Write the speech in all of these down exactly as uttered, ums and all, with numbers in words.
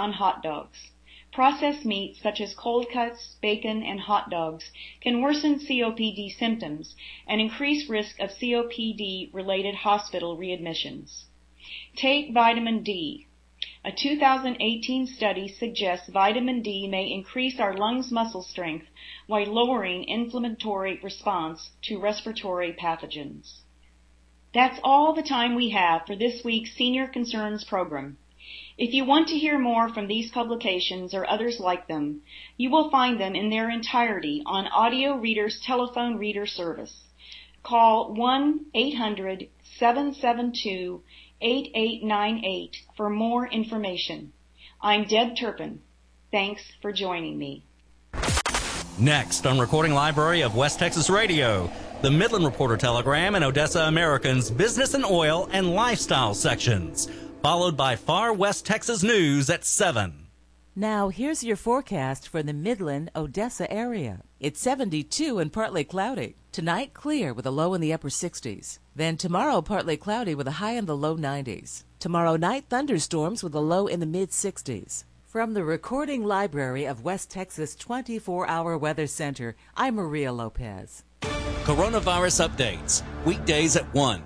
on hot dogs. Processed meats such as cold cuts, bacon, and hot dogs can worsen C O P D symptoms and increase risk of C O P D-related hospital readmissions. Take vitamin D. A two thousand eighteen study suggests vitamin D may increase our lungs' muscle strength while lowering inflammatory response to respiratory pathogens. That's all the time we have for this week's Senior Concerns program. If you want to hear more from these publications or others like them, you will find them in their entirety on Audio Reader's telephone reader service. Call one eight hundred seven seven two eight eight nine eight for more information. I'm Deb Turpin. Thanks for joining me. Next on Recording Library of West Texas Radio, the Midland Reporter Telegram and Odessa American's Business and Oil and Lifestyle sections, followed by Far West Texas News at seven. Now, here's your forecast for the Midland, Odessa area. It's seventy-two and partly cloudy. Tonight, clear with a low in the upper sixties. Then tomorrow, partly cloudy with a high in the low nineties. Tomorrow night, thunderstorms with a low in the mid-sixties. From the Recording Library of West Texas twenty-four hour Weather Center, I'm Maria Lopez. Coronavirus updates, weekdays at one.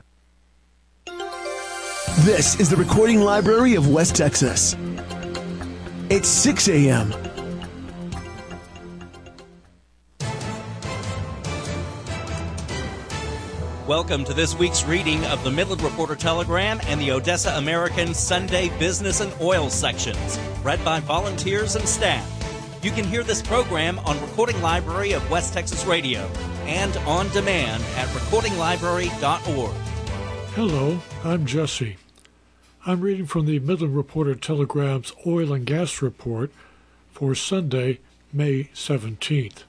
This is the Recording Library of West Texas. It's six a.m. Welcome to this week's reading of the Midland Reporter Telegram and the Odessa American Sunday Business and Oil sections, read by volunteers and staff. You can hear this program on Recording Library of West Texas Radio and on demand at recording library dot org. Hello, I'm Jesse. I'm reading from the Midland Reporter Telegram's Oil and Gas Report for Sunday, May seventeenth.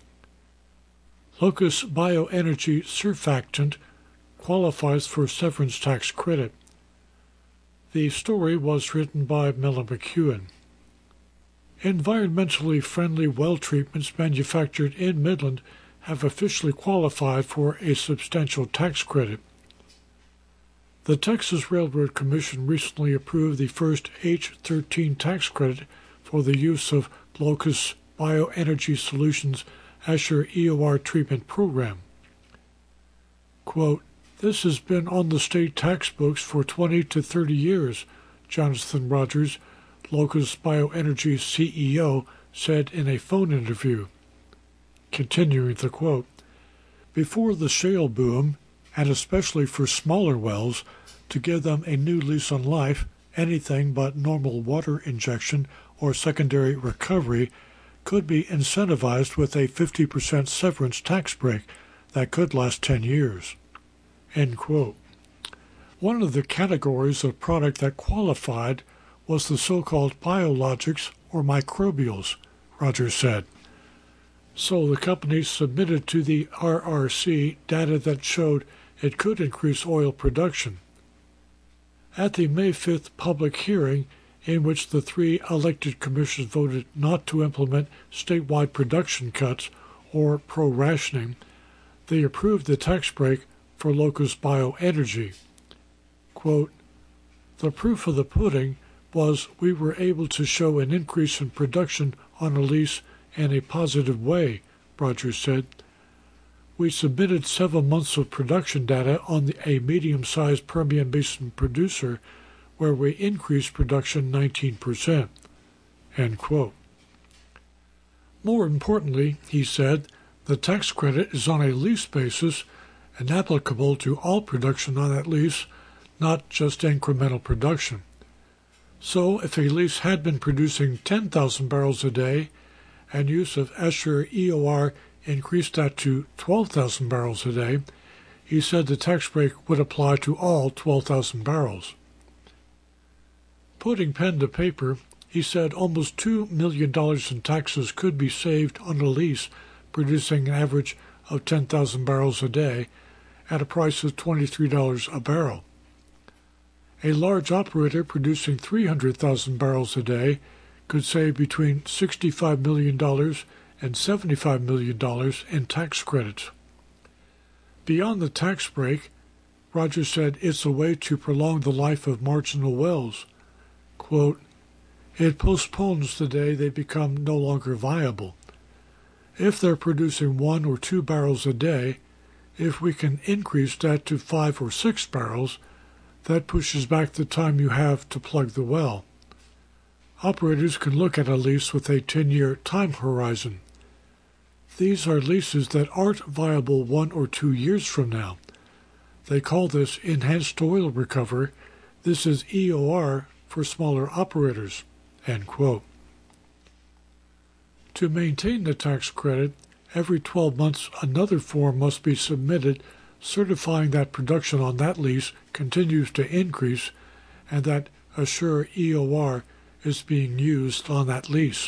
Locust Bioenergy Surfactant qualifies for severance tax credit. The story was written by Mella McEwen. Environmentally friendly well treatments manufactured in Midland have officially qualified for a substantial tax credit. The Texas Railroad Commission recently approved the first H thirteen tax credit for the use of Locust Bioenergy Solutions Asher E O R treatment program. Quote, "This has been on the state tax books for twenty to thirty years, Jonathan Rogers, Locust Bioenergy C E O, said in a phone interview. Continuing the quote, "Before the shale boom, and especially for smaller wells, to give them a new lease on life, anything but normal water injection or secondary recovery could be incentivized with a fifty percent severance tax break that could last ten years. End quote. One of the categories of product that qualified was the so-called biologics or microbials, Rogers said. So the company submitted to the R R C data that showed it could increase oil production. At the May fifth public hearing, in which the three elected commissioners voted not to implement statewide production cuts or pro-rationing, they approved the tax break for Locust Bioenergy. Quote, "The proof of the pudding was we were able to show an increase in production on a lease in a positive way," Rogers said. "We submitted seven months of production data on the, a medium-sized Permian Basin producer where we increased production nineteen percent. End quote. More importantly, he said, the tax credit is on a lease basis and applicable to all production on that lease, not just incremental production. So if a lease had been producing ten thousand barrels a day and use of Asher E O R increased that to twelve thousand barrels a day, he said the tax break would apply to all twelve thousand barrels. Putting pen to paper, he said almost two million dollars in taxes could be saved on a lease producing an average of ten thousand barrels a day at a price of twenty-three dollars a barrel. A large operator producing three hundred thousand barrels a day could save between sixty-five million dollars and seventy-five million dollars in tax credits. Beyond the tax break, Rogers said it's a way to prolong the life of marginal wells. Quote, It postpones the day they become no longer viable. If they're producing one or two barrels a day, if we can increase that to five or six barrels, that pushes back the time you have to plug the well. Operators can look at a lease with a ten-year time horizon. These are leases that aren't viable one or two years from now. They call this enhanced oil recovery. This is E O R for smaller operators." End quote. To maintain the tax credit, every twelve months another form must be submitted certifying that production on that lease continues to increase and that Assure E O R is being used on that lease.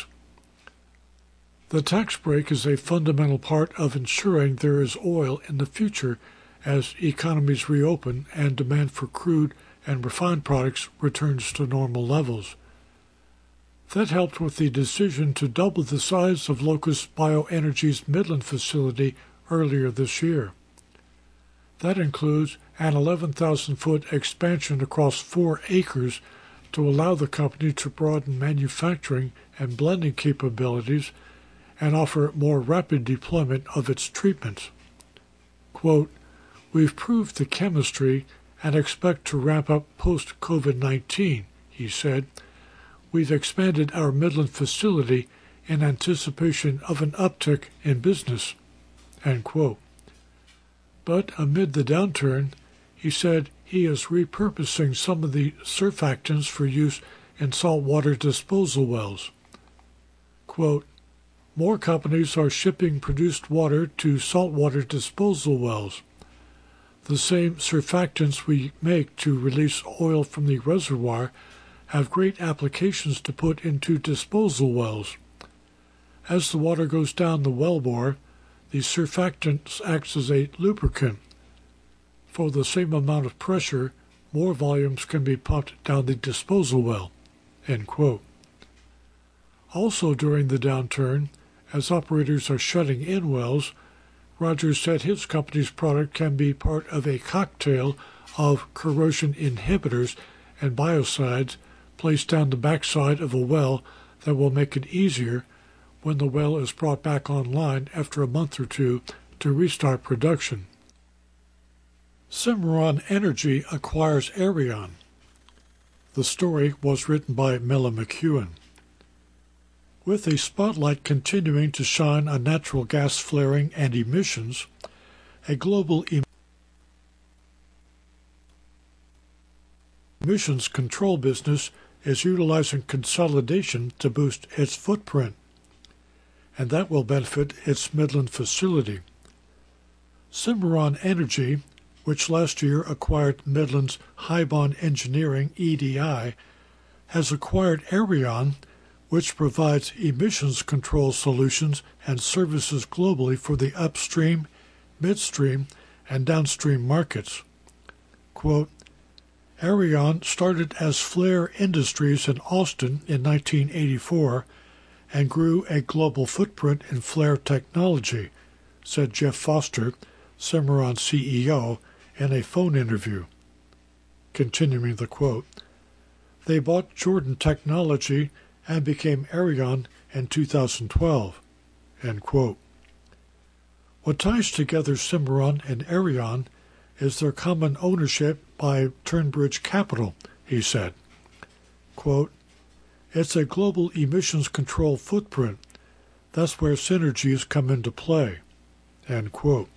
The tax break is a fundamental part of ensuring there is oil in the future as economies reopen and demand for crude and refined products returns to normal levels. That helped with the decision to double the size of Locust Bioenergy's Midland facility earlier this year. That includes an eleven thousand foot expansion across four acres to allow the company to broaden manufacturing and blending capabilities and offer more rapid deployment of its treatments. Quote, "We've proved the chemistry and expect to ramp up post-COVID nineteen, he said. We've expanded our Midland facility in anticipation of an uptick in business." End quote. But amid the downturn, he said he is repurposing some of the surfactants for use in saltwater disposal wells. Quote, "More companies are shipping produced water to saltwater disposal wells. The same surfactants we make to release oil from the reservoir have great applications to put into disposal wells. As the water goes down the wellbore, the surfactants acts as a lubricant. For the same amount of pressure, more volumes can be pumped down the disposal well." End quote. Also during the downturn, as operators are shutting in wells, Rogers said his company's product can be part of a cocktail of corrosion inhibitors and biocides placed down the backside of a well that will make it easier when the well is brought back online after a month or two to restart production. Cimarron Energy acquires Aerion. The story was written by Mela McEwen. With the spotlight continuing to shine on natural gas flaring and emissions, a global em- emissions control business is utilizing consolidation to boost its footprint, and that will benefit its Midland facility. Cimarron Energy, which last year acquired Midland's Highbond Engineering E D I, has acquired Aerion, which provides emissions control solutions and services globally for the upstream, midstream, and downstream markets. Quote, "Aerion started as Flare Industries in Austin in nineteen eighty-four and grew a global footprint in flare technology," said Jeff Foster, Cimarron C E O, in a phone interview. Continuing the quote, "They bought Jordan Technology and became Aerion in two thousand twelve." End quote. What ties together Cimarron and Aerion is their common ownership by Turnbridge Capital, he said. Quote, "It's a global emissions control footprint. That's where synergies come into play." End quote.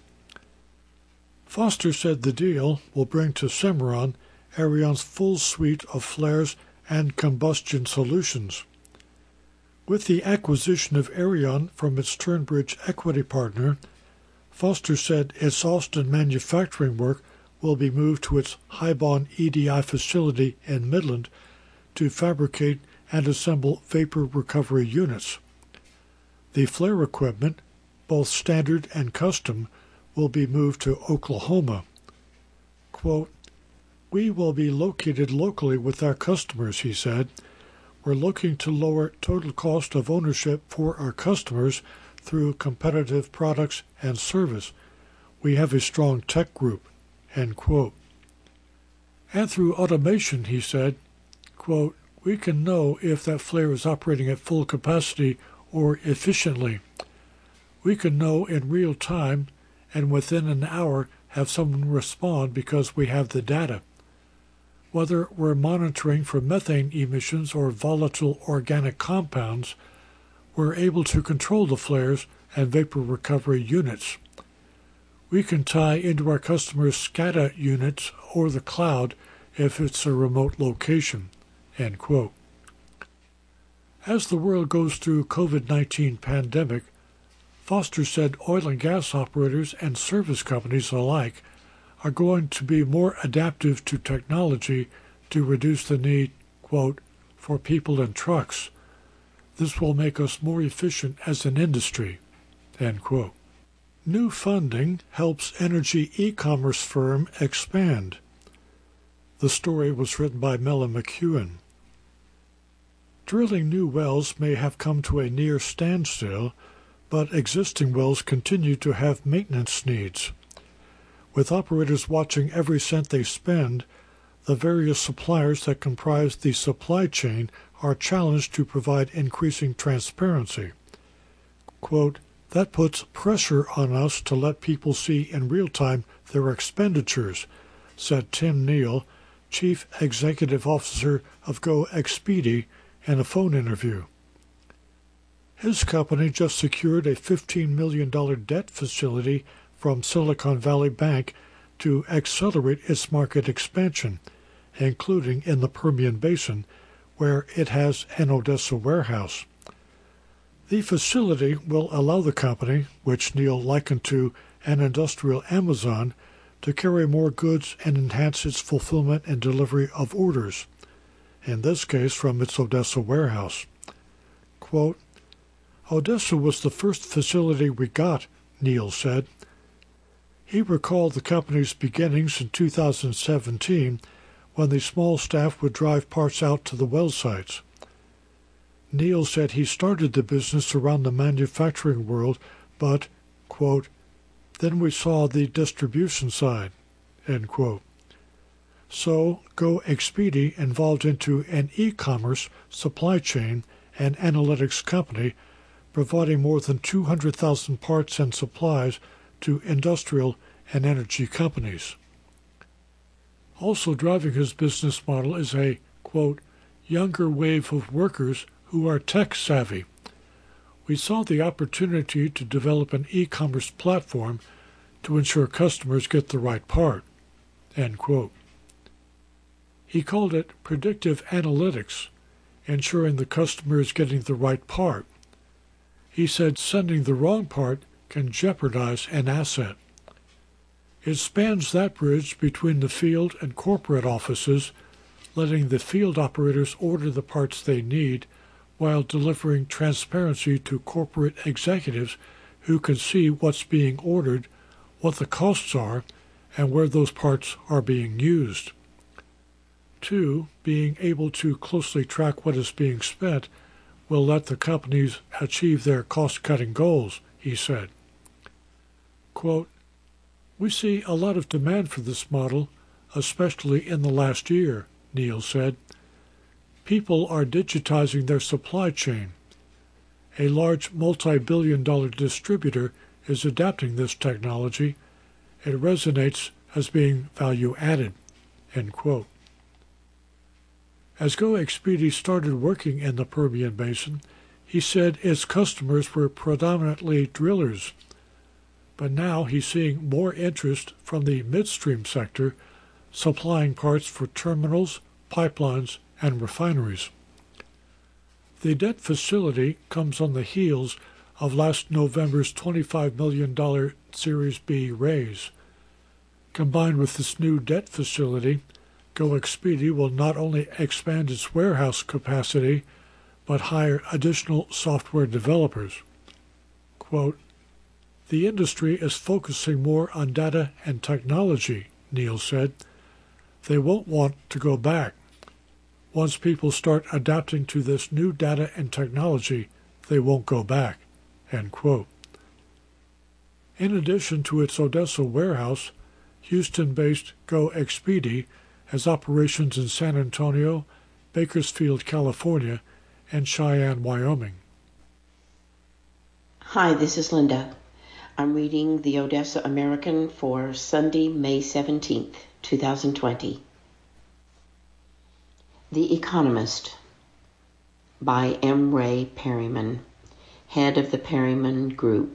Foster said the deal will bring to Cimarron Aerion's full suite of flares and combustion solutions. With the acquisition of Aerion from its Turnbridge equity partner, Foster said its Austin manufacturing work will be moved to its Highbond E D I facility in Midland to fabricate and assemble vapor recovery units. The flare equipment, both standard and custom, will be moved to Oklahoma. Quote, "We will be located locally with our customers," he said. "We're looking to lower total cost of ownership for our customers through competitive products and service. We have a strong tech group." End quote. And through automation, he said, quote, we can know if that flare is operating at full capacity or efficiently. We can know in real time and within an hour have someone respond because we have the data. Whether we're monitoring for methane emissions or volatile organic compounds, we're able to control the flares and vapor recovery units. We can tie into our customers' SCADA units or the cloud if it's a remote location." End quote. As the world goes through COVID nineteen pandemic, Foster said oil and gas operators and service companies alike are going to be more adaptive to technology to reduce the need, quote, "for people and trucks. This will make us more efficient as an industry," end quote. New funding helps energy e-commerce firm expand. The story was written by Mela McEwen. Drilling new wells may have come to a near standstill, but existing wells continue to have maintenance needs. With operators watching every cent they spend, the various suppliers that comprise the supply chain are challenged to provide increasing transparency. Quote, "That puts pressure on us to let people see in real time their expenditures," said Tim Neal, Chief Executive Officer of GoExpedi, in a phone interview. His company just secured a fifteen million dollars debt facility from Silicon Valley Bank to accelerate its market expansion, including in the Permian Basin, where it has an Odessa warehouse. The facility will allow the company, which Neal likened to an industrial Amazon, to carry more goods and enhance its fulfillment and delivery of orders, in this case from its Odessa warehouse. Quote, "Odessa was the first facility we got," Neal said. He recalled the company's beginnings in two thousand seventeen when the small staff would drive parts out to the well sites. Neal said he started the business around the manufacturing world, but, quote, "then we saw the distribution side," end quote. So GoExpedi evolved into an e-commerce, supply chain, and analytics company, providing more than two hundred thousand parts and supplies to industrial and energy companies. Also driving his business model is a, quote, "younger wave of workers who are tech-savvy. We saw the opportunity to develop an e-commerce platform to ensure customers get the right part," end quote. He called it predictive analytics, ensuring the customer is getting the right part. He said sending the wrong part can jeopardize an asset. It spans that bridge between the field and corporate offices, letting the field operators order the parts they need while delivering transparency to corporate executives who can see what's being ordered, what the costs are, and where those parts are being used. Two, being able to closely track what is being spent will let the companies achieve their cost-cutting goals, he said. Quote, "We see a lot of demand for this model, especially in the last year," Neal said. "People are digitizing their supply chain. A large multi-billion dollar distributor is adapting this technology. It resonates as being value-added," end quote. As GoExpedi started working in the Permian Basin, he said its customers were predominantly drillers. But now he's seeing more interest from the midstream sector, supplying parts for terminals, pipelines, and refineries. The debt facility comes on the heels of last November's twenty-five million dollars Series B raise. Combined with this new debt facility, GoExpedi will not only expand its warehouse capacity, but hire additional software developers. Quote, "The industry is focusing more on data and technology," Neal said. "They won't want to go back. Once people start adapting to this new data and technology, they won't go back," end quote. In addition to its Odessa warehouse, Houston-based GoExpedi has operations in San Antonio, Bakersfield, California, and Cheyenne, Wyoming. Hi, this is Linda. I'm reading the Odessa American for Sunday, May seventeenth, twenty twenty. The Economist by M. Ray Perryman, head of the Perryman Group.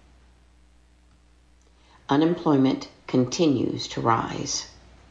Unemployment continues to rise.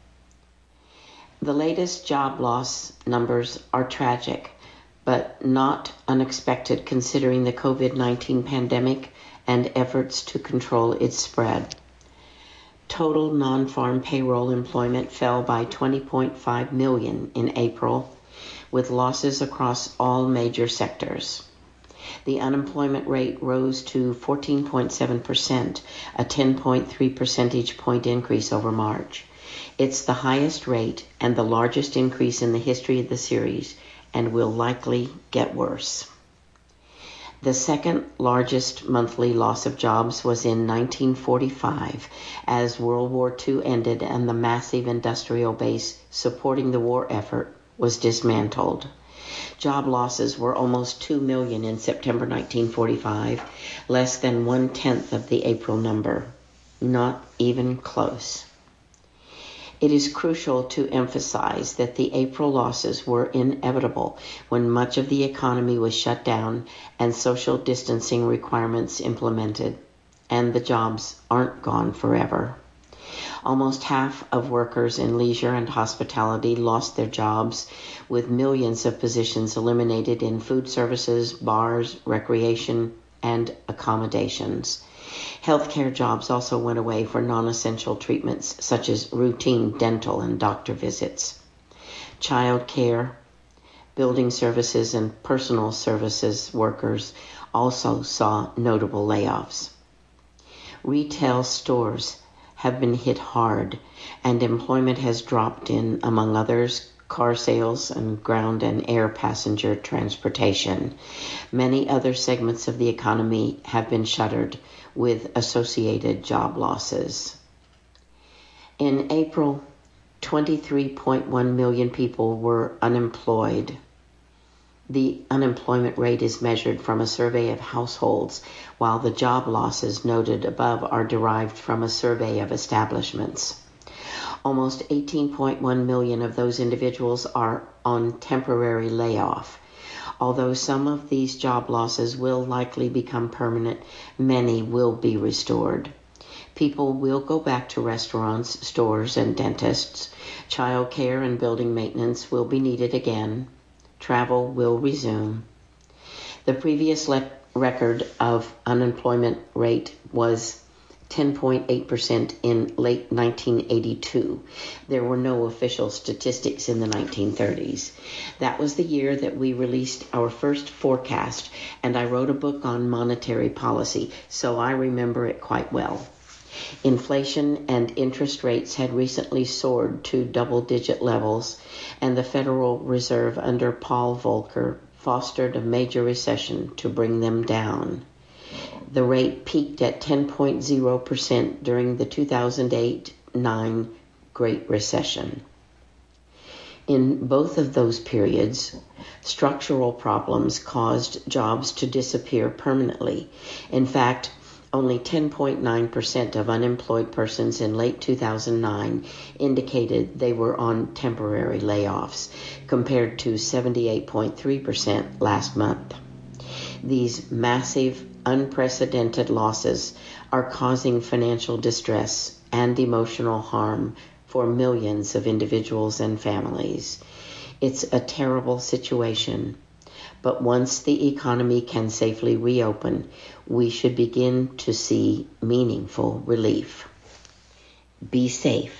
The latest job loss numbers are tragic, but not unexpected considering the covid nineteen pandemic and efforts to control its spread. Total non-farm payroll employment fell by twenty point five million in April, with losses across all major sectors. The unemployment rate rose to fourteen point seven percent, a ten point three percentage point increase over March. It's the highest rate and the largest increase in the history of the series, and will likely get worse. The second largest monthly loss of jobs was in nineteen forty-five, as World War Two ended and the massive industrial base supporting the war effort was dismantled. Job losses were almost two million in September nineteen forty-five, less than one-tenth of the April number. Not even close. It is crucial to emphasize that the April losses were inevitable when much of the economy was shut down and social distancing requirements implemented, and the jobs aren't gone forever. Almost half of workers in leisure and hospitality lost their jobs, with millions of positions eliminated in food services, bars, recreation, and accommodations. Healthcare jobs also went away for non-essential treatments such as routine dental and doctor visits. Child care, building services, and personal services workers also saw notable layoffs. Retail stores have been hit hard, and employment has dropped in, among others, car sales and ground and air passenger transportation. Many other segments of the economy have been shuttered, with associated job losses. In April, twenty-three point one million people were unemployed. The unemployment rate is measured from a survey of households, while the job losses noted above are derived from a survey of establishments. Almost eighteen point one million of those individuals are on temporary layoff. Although some of these job losses will likely become permanent, many will be restored. People will go back to restaurants, stores, and dentists. Child care and building maintenance will be needed again. Travel will resume. The previous le- record of unemployment rate was ten point eight percent in late nineteen eighty-two. There were no official statistics in the nineteen thirties. That was the year that we released our first forecast, and I wrote a book on monetary policy, so I remember it quite well. Inflation and interest rates had recently soared to double-digit levels, and the Federal Reserve under Paul Volcker fostered a major recession to bring them down. The rate peaked at ten point zero percent during the two thousand eight nine Great Recession. In both of those periods, structural problems caused jobs to disappear permanently. In fact, only ten point nine percent of unemployed persons in late two thousand nine indicated they were on temporary layoffs, compared to seventy-eight point three percent last month. These massive, unprecedented losses are causing financial distress and emotional harm for millions of individuals and families. It's a terrible situation, but once the economy can safely reopen, we should begin to see meaningful relief. Be safe.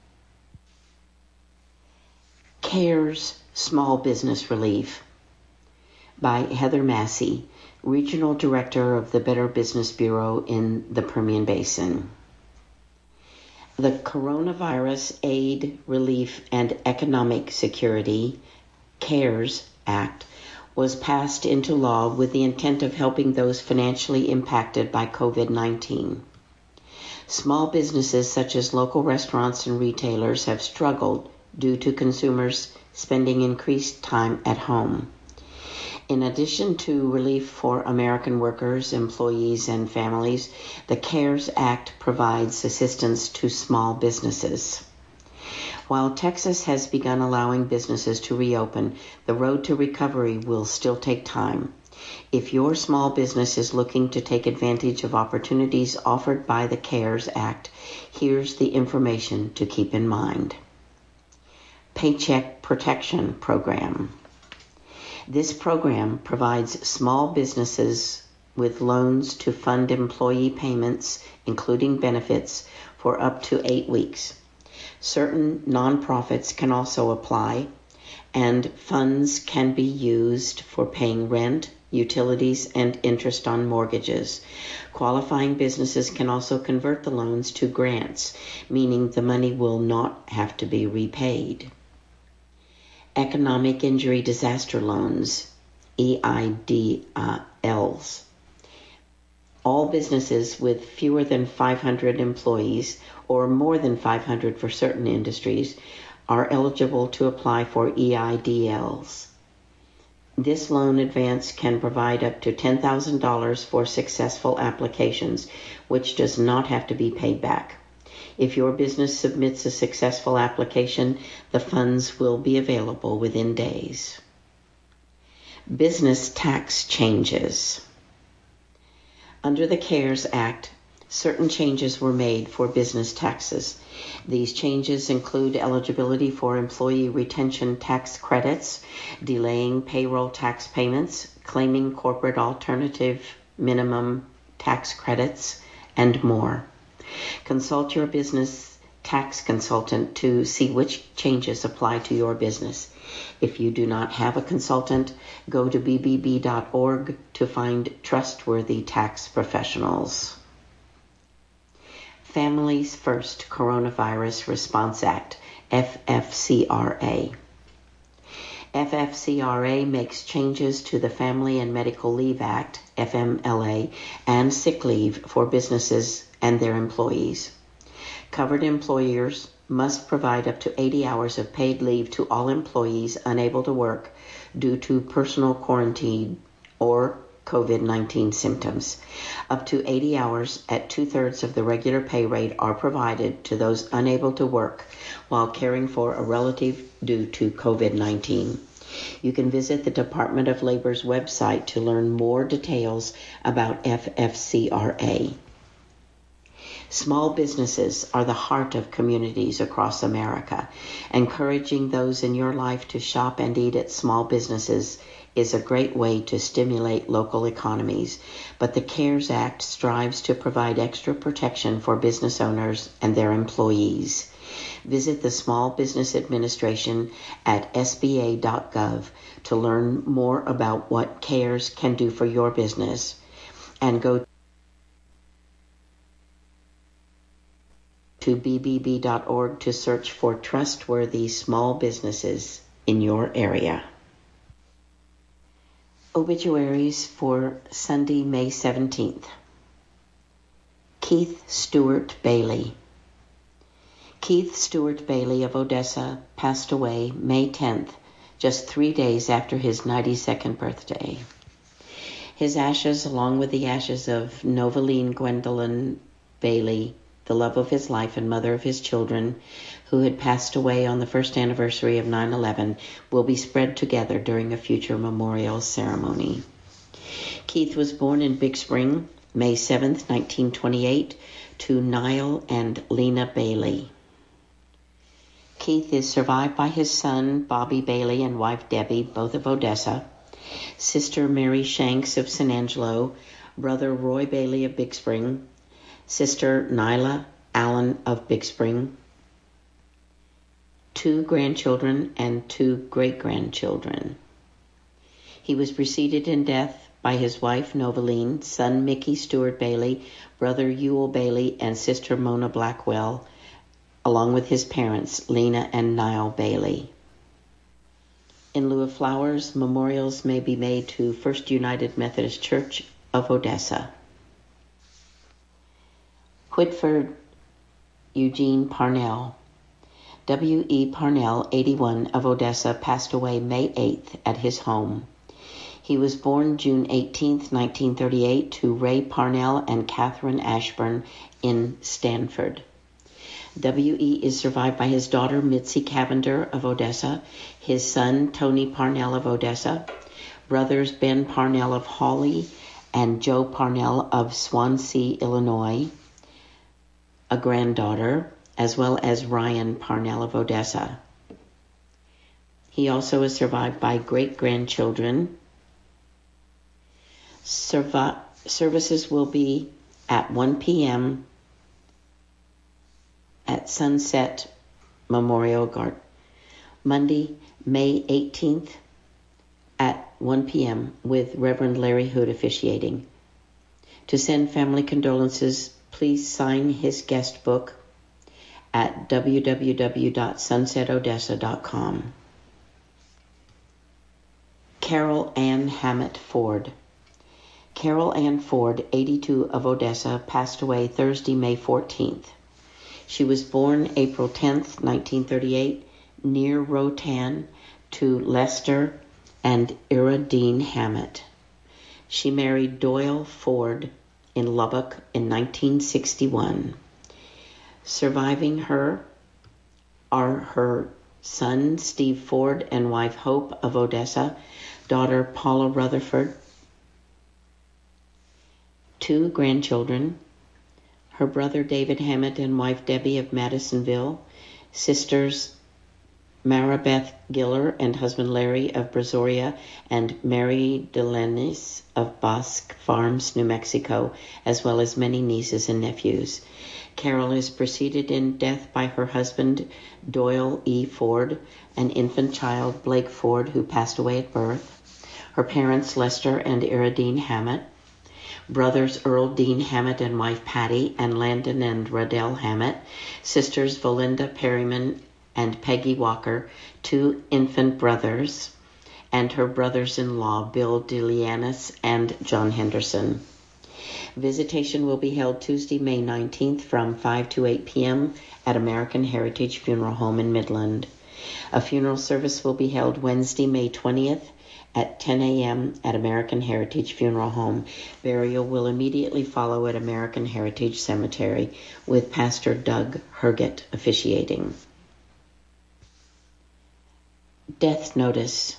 CARES Small Business Relief by Heather Massey, Regional Director of the Better Business Bureau in the Permian Basin. The Coronavirus Aid, Relief, and Economic Security, CARES Act, was passed into law with the intent of helping those financially impacted by covid nineteen. Small businesses such as local restaurants and retailers have struggled due to consumers spending increased time at home. In addition to relief for American workers, employees, and families, the CARES Act provides assistance to small businesses. While Texas has begun allowing businesses to reopen, the road to recovery will still take time. If your small business is looking to take advantage of opportunities offered by the CARES Act, here's the information to keep in mind. Paycheck Protection Program. This program provides small businesses with loans to fund employee payments, including benefits, for up to eight weeks. Certain nonprofits can also apply, and funds can be used for paying rent, utilities, and interest on mortgages. Qualifying businesses can also convert the loans to grants, meaning the money will not have to be repaid. Economic Injury Disaster Loans, E I D Ls. All businesses with fewer than five hundred employees or more than five hundred for certain industries are eligible to apply for E I D Ls. This loan advance can provide up to ten thousand dollars for successful applications, which does not have to be paid back. If your business submits a successful application, the funds will be available within days. Business tax changes. Under the CARES Act, certain changes were made for business taxes. These changes include eligibility for employee retention tax credits, delaying payroll tax payments, claiming corporate alternative minimum tax credits, and more. Consult your business tax consultant to see which changes apply to your business. If you do not have a consultant, go to b b b dot org to find trustworthy tax professionals. Families First Coronavirus Response Act, F F C R A. F F C R A makes changes to the Family and Medical Leave Act, F M L A, and sick leave for businesses and their employees. Covered employers must provide up to eighty hours of paid leave to all employees unable to work due to personal quarantine or covid nineteen symptoms. Up to eighty hours at two-thirds of the regular pay rate are provided to those unable to work while caring for a relative due to covid nineteen. You can visit the Department of Labor's website to learn more details about F F C R A. Small businesses are the heart of communities across America. Encouraging those in your life to shop and eat at small businesses is a great way to stimulate local economies, but the CARES Act strives to provide extra protection for business owners and their employees. Visit the Small Business Administration at s b a dot gov to learn more about what CARES can do for your business, and go to b b b dot org to search for trustworthy small businesses in your area. Obituaries for Sunday, May seventeenth. Keith Stewart Bailey. Keith Stewart Bailey of Odessa passed away May tenth, just three days after his ninety-second birthday. His ashes, along with the ashes of Novaline Gwendolyn Bailey, the love of his life and mother of his children, who had passed away on the first anniversary of nine eleven, will be spread together during a future memorial ceremony. Keith was born in Big Spring, May seventh, nineteen twenty-eight, to Niall and Lena Bailey. Keith is survived by his son, Bobby Bailey, and wife Debbie, both of Odessa, sister Mary Shanks of San Angelo, brother Roy Bailey of Big Spring, sister Nyla Allen of Big Spring, two grandchildren and two great-grandchildren. He was preceded in death by his wife Novaline, son Mickey Stewart Bailey, brother Ewell Bailey, and sister Mona Blackwell, along with his parents, Lena and Niall Bailey. In lieu of flowers, memorials may be made to First United Methodist Church of Odessa. Whitford Eugene Parnell W E Parnell, eighty-one, of Odessa, passed away May eighth at his home. He was born June eighteenth, nineteen thirty-eight, to Ray Parnell and Catherine Ashburn in Stanford. W E is survived by his daughter Mitzi Cavender of Odessa, his son Tony Parnell of Odessa, brothers Ben Parnell of Hawley and Joe Parnell of Swansea, Illinois, a granddaughter, as well as Ryan Parnell of Odessa. He also is survived by great-grandchildren. Serv- services will be at one p.m. at Sunset Memorial Garden, Monday, May eighteenth at one p.m. with Reverend Larry Hood officiating. To send family condolences, please sign his guest book at w w w dot sunset odessa dot com. Carol Ann Hammett Ford. Carol Ann Ford, eighty-two, of Odessa, passed away Thursday, May fourteenth. She was born April tenth, nineteen thirty-eight, near Rotan, to Lester and Ira Dean Hammett. She married Doyle Ford in Lubbock in nineteen sixty-one. Surviving her are her son Steve Ford and wife Hope of Odessa, daughter Paula Rutherford, two grandchildren, her brother David Hammett and wife Debbie of Madisonville, sisters Maribeth Giller and husband Larry of Brazoria, and Mary Delanis of Bosque Farms, New Mexico, as well as many nieces and nephews. Carol is preceded in death by her husband Doyle E. Ford, an infant child Blake Ford, who passed away at birth, her parents Lester and Ira Dean Hammett, brothers Earl Dean Hammett and wife Patty, and Landon and Radell Hammett, sisters Valinda Perryman and Peggy Walker, two infant brothers, and her brothers-in-law Bill DeLianis and John Henderson. Visitation will be held Tuesday, May nineteenth from five to eight p.m. at American Heritage Funeral Home in Midland. A funeral service will be held Wednesday, May twentieth at ten a.m. at American Heritage Funeral Home. Burial will immediately follow at American Heritage Cemetery, with Pastor Doug Herget officiating. Death notice.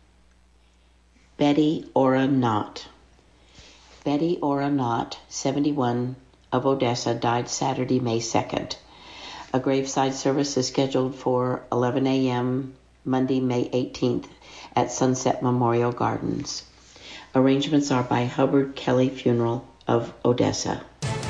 Betty Ora Knott. Betty Ora Knott, seventy-one, of Odessa, died Saturday, May second. A graveside service is scheduled for eleven a.m. Monday, May eighteenth at Sunset Memorial Gardens. Arrangements are by Hubbard Kelly Funeral of Odessa.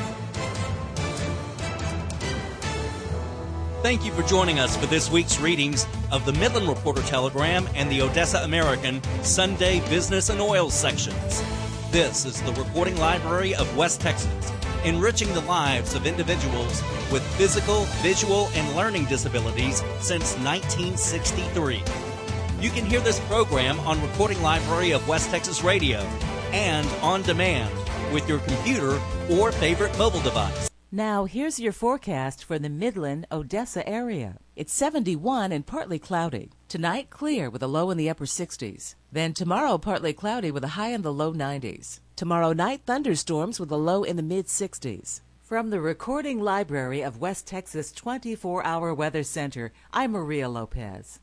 Thank you for joining us for this week's readings of the Midland Reporter Telegram and the Odessa American Sunday Business and Oil sections. This is the Recording Library of West Texas, enriching the lives of individuals with physical, visual, and learning disabilities since nineteen sixty-three. You can hear this program on Recording Library of West Texas Radio and on demand with your computer or favorite mobile device. Now, here's your forecast for the Midland, Odessa area. It's seventy-one and partly cloudy. Tonight, clear with a low in the upper sixties. Then tomorrow, partly cloudy with a high in the low nineties. Tomorrow night, thunderstorms with a low in the mid-sixties. From the Recording Library of West Texas twenty-four hour Weather Center, I'm Maria Lopez.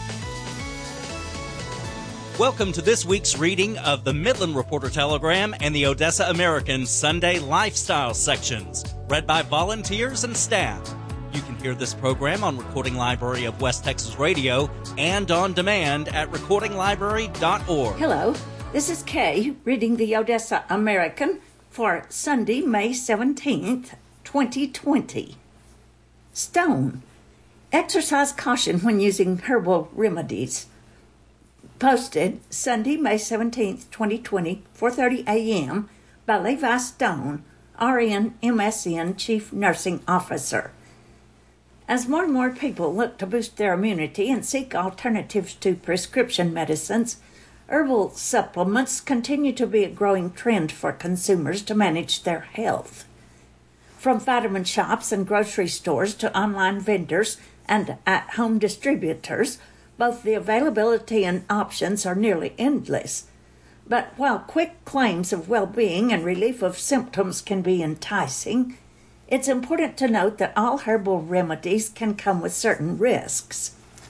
Welcome to this week's reading of the Midland Reporter Telegram and the Odessa American Sunday Lifestyle sections, read by volunteers and staff. You can hear this program on Recording Library of West Texas Radio and on demand at recording library dot org. Hello, this is Kay reading the Odessa American for Sunday, May seventeenth, twenty twenty. Stone. Exercise caution when using herbal remedies. Posted Sunday, May seventeenth, twenty twenty, four thirty a.m. by Levi Stone, R N M S N Chief Nursing Officer. As more and more people look to boost their immunity and seek alternatives to prescription medicines, herbal supplements continue to be a growing trend for consumers to manage their health. From vitamin shops and grocery stores to online vendors, and at-home distributors, both the availability and options are nearly endless. But while quick claims of well-being and relief of symptoms can be enticing, it's important to note that all herbal remedies can come with certain risks.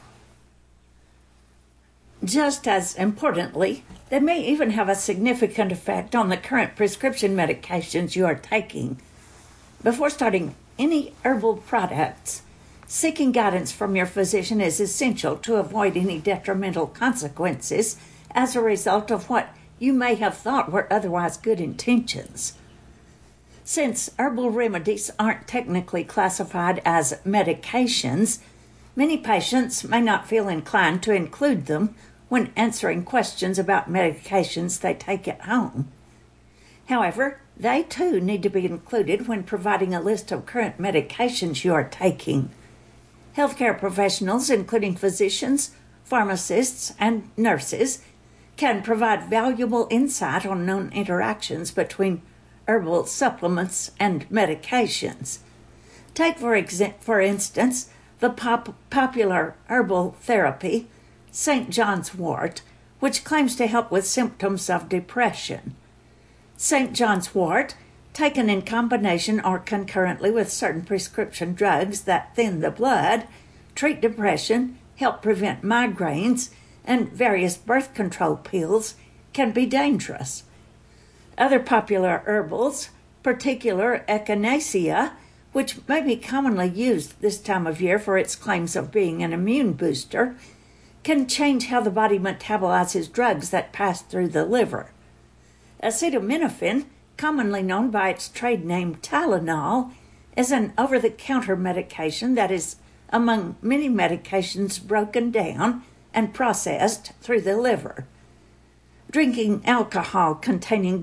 Just as importantly, they may even have a significant effect on the current prescription medications you are taking. Before starting any herbal products, seeking guidance from your physician is essential to avoid any detrimental consequences as a result of what you may have thought were otherwise good intentions. Since herbal remedies aren't technically classified as medications, many patients may not feel inclined to include them when answering questions about medications they take at home. However, they too need to be included when providing a list of current medications you are taking. Healthcare professionals, including physicians, pharmacists, and nurses, can provide valuable insight on known interactions between herbal supplements and medications. Take, for, exa- for instance, the pop- popular herbal therapy, Saint John's wort, which claims to help with symptoms of depression. Saint John's wort, taken in combination or concurrently with certain prescription drugs that thin the blood, treat depression, help prevent migraines, and various birth control pills, can be dangerous. Other popular herbals, particular echinacea, which may be commonly used this time of year for its claims of being an immune booster, can change how the body metabolizes drugs that pass through the liver. Acetaminophen, commonly known by its trade name Tylenol, is an over-the-counter medication that is among many medications broken down and processed through the liver. Drinking alcohol containing